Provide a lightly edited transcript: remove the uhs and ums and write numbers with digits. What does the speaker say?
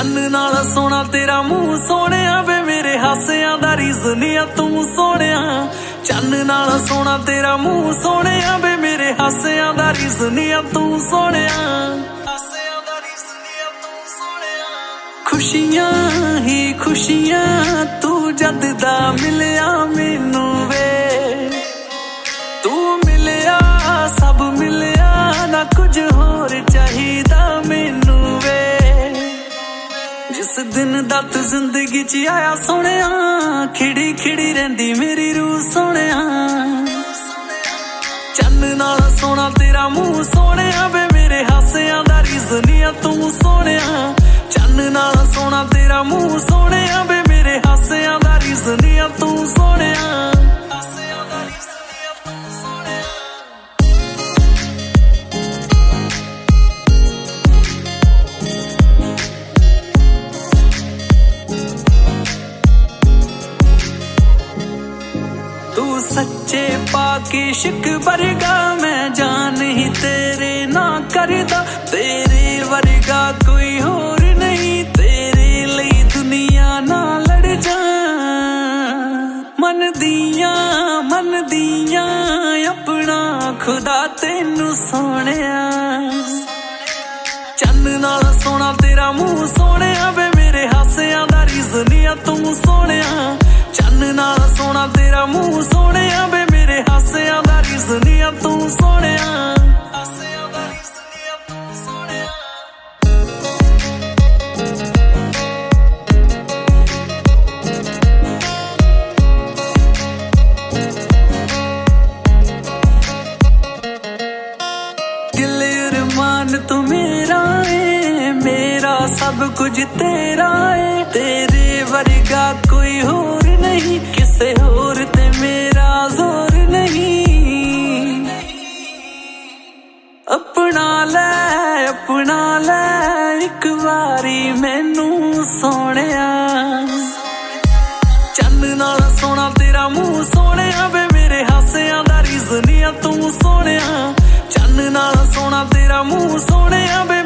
चन्न नाल सोना तेरा मुंह सोहणिया वे मेरे हासियां दा रीज़न आ तू सोहणिया। चन्न नाल सोना तेरा मुंह सोहणिया वे मेरे हासियां दा रीज़न आ तू सोहणिया। खुशियां ही खुशियां तू जद दा मिलिया मैनू वे, तू मिलिया सब मिलिया ना कुछ होर चाहिदा मैनू वे। जिस दिन दा तू जिंदगी च आया सोहणिया, खिड़ी खिड़ी रहिंदी मेरी रूह सोहणिया। चन्न नाल सोना तेरा मुंह सोहणिया वे मेरे हासियां दा रीज़न आ तू सोहणिया। चन्न नाल सोना तेरा मुंह सोहणिया वे मेरे हासियां दा रीज़न आ तू सोहणिया। तू सच्चे पाके इश्क वर्गा मैं जान ही तेरे ना करदा, तेरे वर्गा कोई होर नहीं, तेरे लिए दुनिया ना लड़ जा। मन दियां अपना खुदा तेनू सोहणिया। चन्न नाल सोना तेरा मुंह सोहणिया वे मेरे हासियां दा रीज़न आ तू सोहणिया। चन्न नाल सोना तेरा मुंह सोहणिया वे मेरे हासियां दा रीज़न आ तू सोहणिया। दिल अरमान तू मेरा है, मेरा सब कुछ तेरा है। तेरे वर्गा कोई होर नहीं, किसे होर ते मेरा जोर नहीं। अपना ले एक बारी मैनू सोहणिया। चन्न नाल सोना तेरा मुंह सोहणिया वे मेरे हासियां दा रीज़न आ तू सोहणिया। चन्न नाल सोना तेरा मुंह सोहणिया वे